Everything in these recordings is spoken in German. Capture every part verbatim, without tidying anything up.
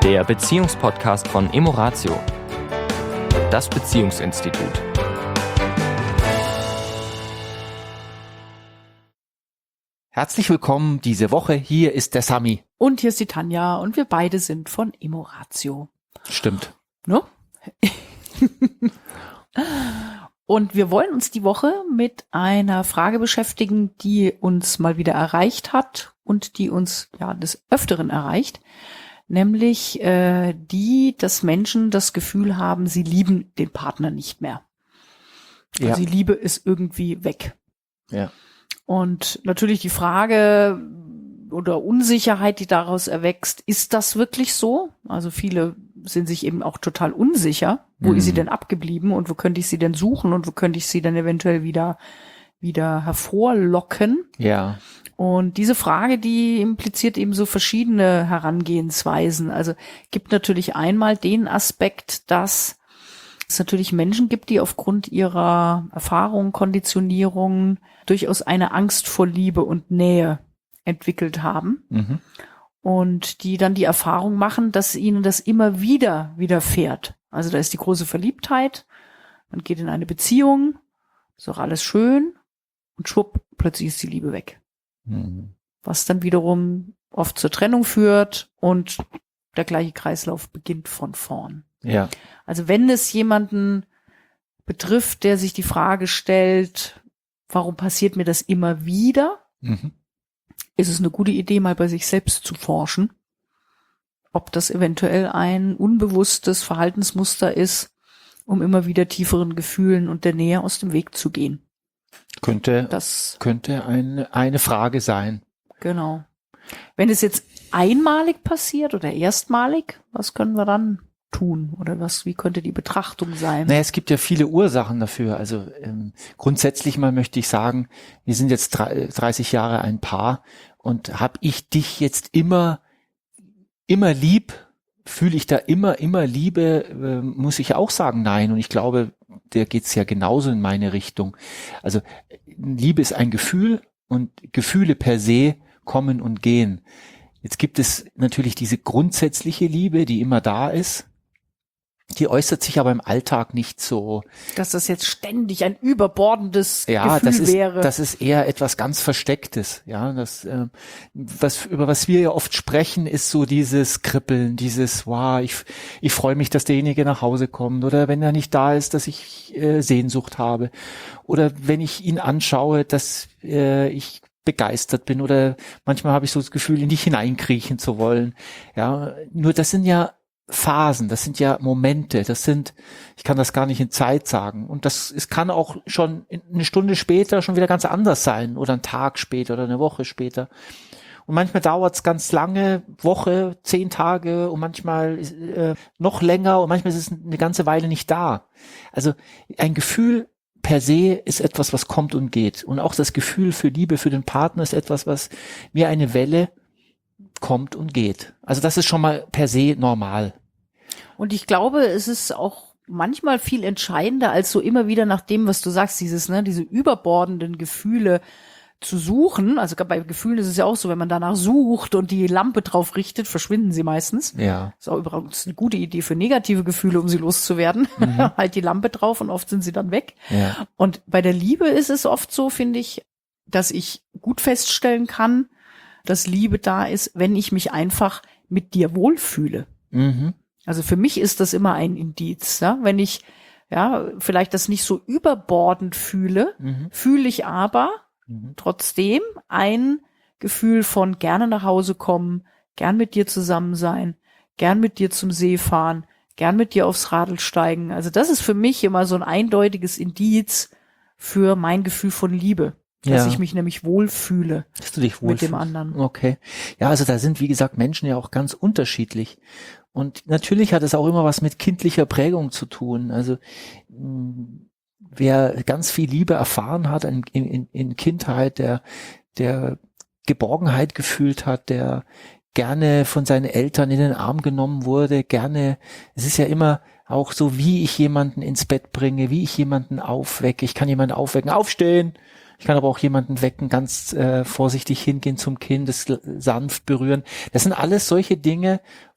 Der Beziehungspodcast von Emoratio, das Beziehungsinstitut. Herzlich willkommen diese Woche. Hier ist der Sami. Und hier ist die Tanja und wir beide sind von Emoratio. Stimmt. Ne? Und wir wollen uns die Woche mit einer Frage beschäftigen, die uns mal wieder erreicht hat und die uns ja des Öfteren erreicht. Nämlich äh, die, dass Menschen das Gefühl haben, sie lieben den Partner nicht mehr. Ja. Also die Liebe ist irgendwie weg. Ja. Und natürlich die Frage oder Unsicherheit, die daraus erwächst, ist das wirklich so? Also viele sind sich eben auch total unsicher. Wo Mhm. ist sie denn abgeblieben und wo könnte ich sie denn suchen und wo könnte ich sie dann eventuell wieder, wieder hervorlocken? Ja. Und diese Frage, die impliziert eben so verschiedene Herangehensweisen. Also gibt natürlich einmal den Aspekt, dass es natürlich Menschen gibt, die aufgrund ihrer Erfahrung, Konditionierung durchaus eine Angst vor Liebe und Nähe entwickelt haben. Mhm. Und die dann die Erfahrung machen, dass ihnen das immer wieder widerfährt. Also da ist die große Verliebtheit, man geht in eine Beziehung, ist auch alles schön und schwupp, plötzlich ist die Liebe weg. Mhm. Was dann wiederum oft zur Trennung führt und der gleiche Kreislauf beginnt von vorn. Ja. Also wenn es jemanden betrifft, der sich die Frage stellt, warum passiert mir das immer wieder, Mhm. ist es eine gute Idee, mal bei sich selbst zu forschen, ob das eventuell ein unbewusstes Verhaltensmuster ist, um immer wieder tieferen Gefühlen und der Nähe aus dem Weg zu gehen. Könnte, Das, könnte eine, eine Frage sein. genau. Wenn es jetzt einmalig passiert oder erstmalig, was können wir dann tun? Oder was, wie könnte die Betrachtung sein? Naja, es gibt ja viele Ursachen dafür. Also ähm, grundsätzlich mal möchte ich sagen, wir sind jetzt drei, dreißig Jahre ein Paar und habe ich dich jetzt immer, immer lieb? Fühle ich da immer, immer Liebe? Äh, muss ich auch sagen, nein. Und ich glaube, der geht's ja genauso in meine Richtung. Also Liebe ist ein Gefühl und Gefühle per se kommen und gehen. Jetzt gibt es natürlich diese grundsätzliche Liebe, die immer da ist. Die äußert sich aber im Alltag nicht so. Dass das jetzt ständig ein überbordendes Ja, Gefühl das ist, wäre. das ist eher etwas ganz Verstecktes. Ja, das, äh, was, über was wir ja oft sprechen, ist so dieses Kribbeln, dieses, wow, ich, ich freue mich, dass derjenige nach Hause kommt, oder wenn er nicht da ist, dass ich äh, Sehnsucht habe, oder wenn ich ihn anschaue, dass äh, ich begeistert bin, oder manchmal habe ich so das Gefühl, in dich hineinkriechen zu wollen. Ja, nur das sind ja Phasen, das sind ja Momente, das sind, ich kann das gar nicht in Zeit sagen, und das, es kann auch schon eine Stunde später schon wieder ganz anders sein oder einen Tag später oder eine Woche später, und manchmal dauert es ganz lange, Woche, zehn Tage, und manchmal äh, noch länger, und manchmal ist es eine ganze Weile nicht da. Also ein Gefühl per se ist etwas, was kommt und geht, und auch das Gefühl für Liebe für den Partner ist etwas, was wie eine Welle kommt und geht. Also das ist schon mal per se normal. Und ich glaube, es ist auch manchmal viel entscheidender, als so immer wieder nach dem, was du sagst, dieses, ne, diese überbordenden Gefühle zu suchen. Also bei Gefühlen ist es ja auch so, wenn man danach sucht und die Lampe drauf richtet, verschwinden sie meistens. Ja. Ist auch übrigens eine gute Idee für negative Gefühle, um sie loszuwerden. Mhm. Halt die Lampe drauf und oft sind sie dann weg. Ja. Und bei der Liebe ist es oft so, finde ich, dass ich gut feststellen kann, dass Liebe da ist, wenn ich mich einfach mit dir wohlfühle. Mhm. Also für mich ist das immer ein Indiz, ja? Wenn ich ja vielleicht das nicht so überbordend fühle, Mhm. fühle ich aber Mhm. trotzdem ein Gefühl von gerne nach Hause kommen, gern mit dir zusammen sein, gern mit dir zum See fahren, gern mit dir aufs Radl steigen. Also das ist für mich immer so ein eindeutiges Indiz für mein Gefühl von Liebe. Dass Ja. ich mich nämlich wohlfühle Dass du dich mit dem wohlfühlst. anderen. Okay. Ja, also da sind, wie gesagt, Menschen ja auch ganz unterschiedlich. Und natürlich hat es auch immer was mit kindlicher Prägung zu tun. Also mh, wer ganz viel Liebe erfahren hat in, in, in Kindheit, der, der Geborgenheit gefühlt hat, der gerne von seinen Eltern in den Arm genommen wurde, gerne, es ist ja immer auch so, wie ich jemanden ins Bett bringe, wie ich jemanden aufwecke. Ich kann jemanden aufwecken, aufstehen. Ich kann aber auch jemanden wecken, ganz äh, vorsichtig hingehen zum Kind, das sanft berühren. Das sind alles solche Dinge,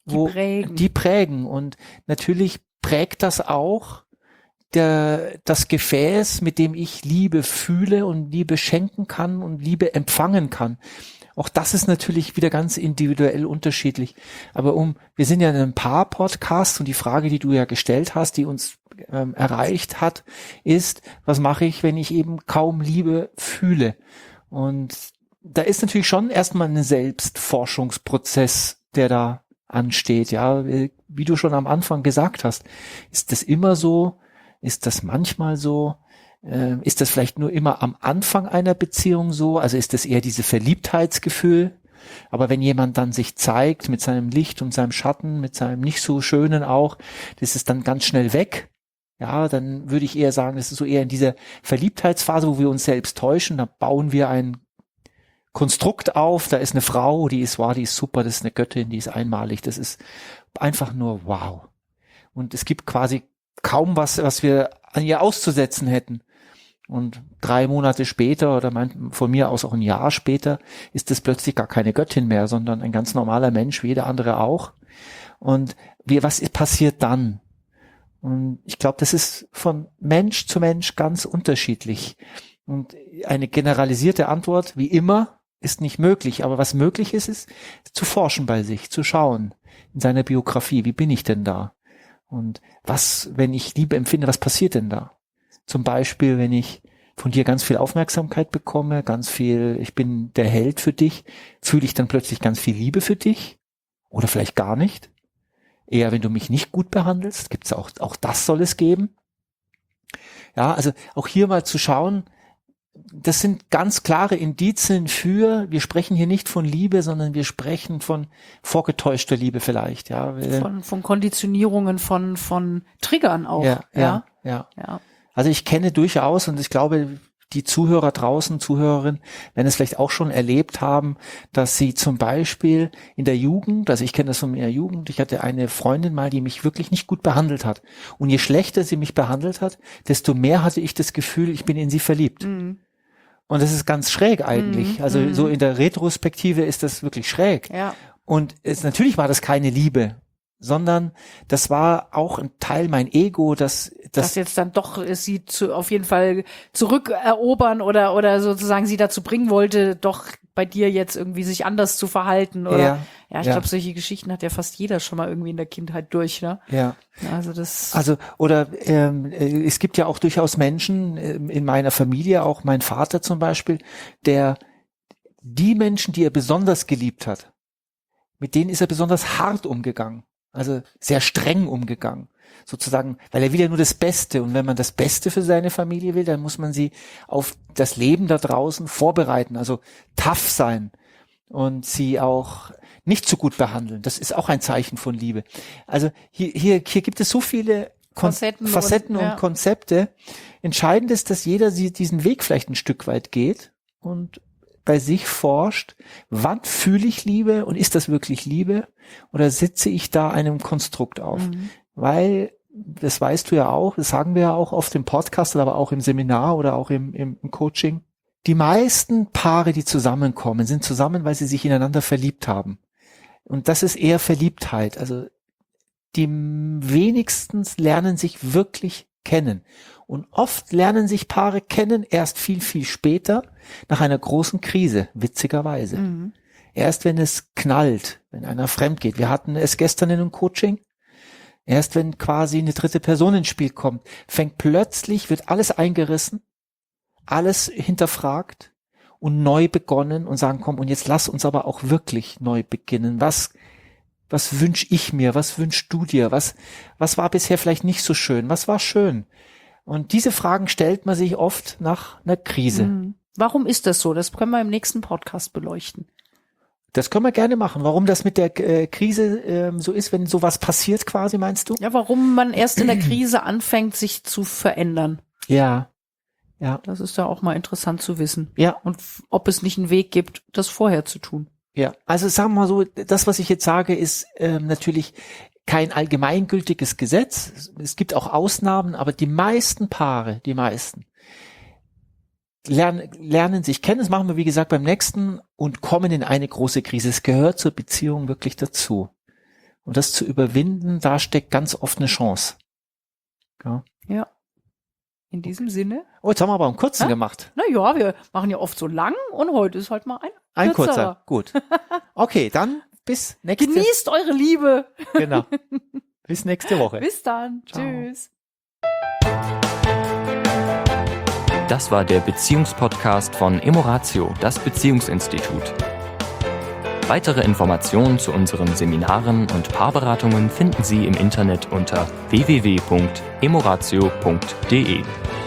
wo die prägen. die prägen. Und natürlich prägt das auch der, das Gefäß, mit dem ich Liebe fühle und Liebe schenken kann und Liebe empfangen kann. Auch das ist natürlich wieder ganz individuell unterschiedlich. Aber um, wir sind ja in einem Paar-Podcast und die Frage, die du ja gestellt hast, die uns ähm, erreicht hat, ist, was mache ich, wenn ich eben kaum Liebe fühle? Und da ist natürlich schon erstmal ein Selbstforschungsprozess, der da ansteht. Ja, wie du schon am Anfang gesagt hast, ist das immer so? Ist das manchmal so? Äh, ist das vielleicht nur immer am Anfang einer Beziehung so? Also ist das eher diese Verliebtheitsgefühl? Aber wenn jemand dann sich zeigt mit seinem Licht und seinem Schatten, mit seinem nicht so schönen auch, das ist dann ganz schnell weg. Ja, dann würde ich eher sagen, das ist so eher in dieser Verliebtheitsphase, wo wir uns selbst täuschen. Da bauen wir ein Konstrukt auf. Da ist eine Frau, die ist wow, die ist super, das ist eine Göttin, die ist einmalig. Das ist einfach nur wow. Und es gibt quasi kaum was, was wir an ihr auszusetzen hätten. Und drei Monate später oder mein, von mir aus auch ein Jahr später ist es plötzlich gar keine Göttin mehr, sondern ein ganz normaler Mensch, wie jeder andere auch. Und wie, was passiert dann? Und ich glaube, das ist von Mensch zu Mensch ganz unterschiedlich. Und eine generalisierte Antwort, wie immer, ist nicht möglich. Aber was möglich ist, ist zu forschen bei sich, zu schauen in seiner Biografie, wie bin ich denn da? Und was, wenn ich Liebe empfinde, was passiert denn da? Zum Beispiel, wenn ich von dir ganz viel Aufmerksamkeit bekomme, ganz viel, ich bin der Held für dich, fühle ich dann plötzlich ganz viel Liebe für dich? Oder vielleicht gar nicht? Eher, wenn du mich nicht gut behandelst, gibt's auch, auch das soll es geben. Ja, also auch hier mal zu schauen, das sind ganz klare Indizien für, wir sprechen hier nicht von Liebe, sondern wir sprechen von vorgetäuschter Liebe vielleicht, ja. Von, von Konditionierungen, von, von Triggern auch. Ja, ja, ja. ja. ja. Also ich kenne durchaus und ich glaube, die Zuhörer draußen, Zuhörerinnen, werden es vielleicht auch schon erlebt haben, dass sie zum Beispiel in der Jugend, also ich kenne das von meiner Jugend, ich hatte eine Freundin mal, die mich wirklich nicht gut behandelt hat. Und je schlechter sie mich behandelt hat, desto mehr hatte ich das Gefühl, ich bin in sie verliebt. Mhm. Und das ist ganz schräg eigentlich. Mhm. Also mhm. so in der Retrospektive ist das wirklich schräg. Ja. Und es, natürlich war das keine Liebe, sondern das war auch ein Teil mein Ego, das das, das jetzt dann doch sie zu, auf jeden Fall zurückerobern oder oder sozusagen sie dazu bringen wollte, doch bei dir jetzt irgendwie sich anders zu verhalten oder ja, ja ich ja. glaube, solche Geschichten hat ja fast jeder schon mal irgendwie in der Kindheit durch, ne? Ja. Also das also oder ähm, es gibt ja auch durchaus Menschen ähm, in meiner Familie, auch mein Vater zum Beispiel, der die Menschen, die er besonders geliebt hat, mit denen ist er besonders hart umgegangen. Also sehr streng umgegangen, sozusagen, weil er will ja nur das Beste. Und wenn man das Beste für seine Familie will, dann muss man sie auf das Leben da draußen vorbereiten, also tough sein und sie auch nicht so gut behandeln. Das ist auch ein Zeichen von Liebe. Also hier, hier, hier gibt es so viele Kon- Facetten, Facetten und, und ja. Konzepte. Entscheidend ist, dass jeder diesen Weg vielleicht ein Stück weit geht und bei sich forscht, wann fühle ich Liebe und ist das wirklich Liebe oder sitze ich da einem Konstrukt auf? Mhm. Weil, das weißt du ja auch, das sagen wir ja auch oft im Podcast, aber auch im Seminar oder auch im, im, im Coaching. Die meisten Paare, die zusammenkommen, sind zusammen, weil sie sich ineinander verliebt haben. Und das ist eher Verliebtheit. Also die wenigsten lernen sich wirklich kennen. Und oft lernen sich Paare kennen erst viel, viel später, nach einer großen Krise, witzigerweise. Mhm. Erst wenn es knallt, wenn einer fremd geht. Wir hatten es gestern in einem Coaching. Erst wenn quasi eine dritte Person ins Spiel kommt, fängt plötzlich, wird alles eingerissen, alles hinterfragt und neu begonnen und sagen, komm, und jetzt lass uns aber auch wirklich neu beginnen. Was, was wünsch ich mir? Was wünschst du dir? Was, was war bisher vielleicht nicht so schön? Was war schön? Und diese Fragen stellt man sich oft nach einer Krise. Mhm. Warum ist das so? Das können wir im nächsten Podcast beleuchten. Das können wir gerne machen. Warum das mit der äh, Krise ähm, so ist, wenn sowas passiert quasi, meinst du? Ja, warum man erst in der Krise anfängt, sich zu verändern. Ja, ja. Das ist ja auch mal interessant zu wissen. Ja. Und f- ob es nicht einen Weg gibt, das vorher zu tun. Ja, also sagen wir mal so, das, was ich jetzt sage, ist ähm, natürlich kein allgemeingültiges Gesetz. Es gibt auch Ausnahmen, aber die meisten Paare, die meisten, lernen, lernen sich kennen. Das machen wir, wie gesagt, beim nächsten und kommen in eine große Krise. Es gehört zur Beziehung wirklich dazu. Und das zu überwinden, da steckt ganz oft eine Chance. Ja. Ja. In diesem Sinne. Oh, jetzt haben wir aber einen kurzen Ha? gemacht. Na ja, wir machen ja oft so lang und heute ist halt mal ein Ein kürzerer. kurzer, gut. Okay, dann bis nächste Woche. Genießt eure Liebe. Genau. Bis nächste Woche. Bis dann. Ciao. Tschüss. Das war der Beziehungspodcast von Emoratio, das Beziehungsinstitut. Weitere Informationen zu unseren Seminaren und Paarberatungen finden Sie im Internet unter w w w punkt emoratio punkt d e.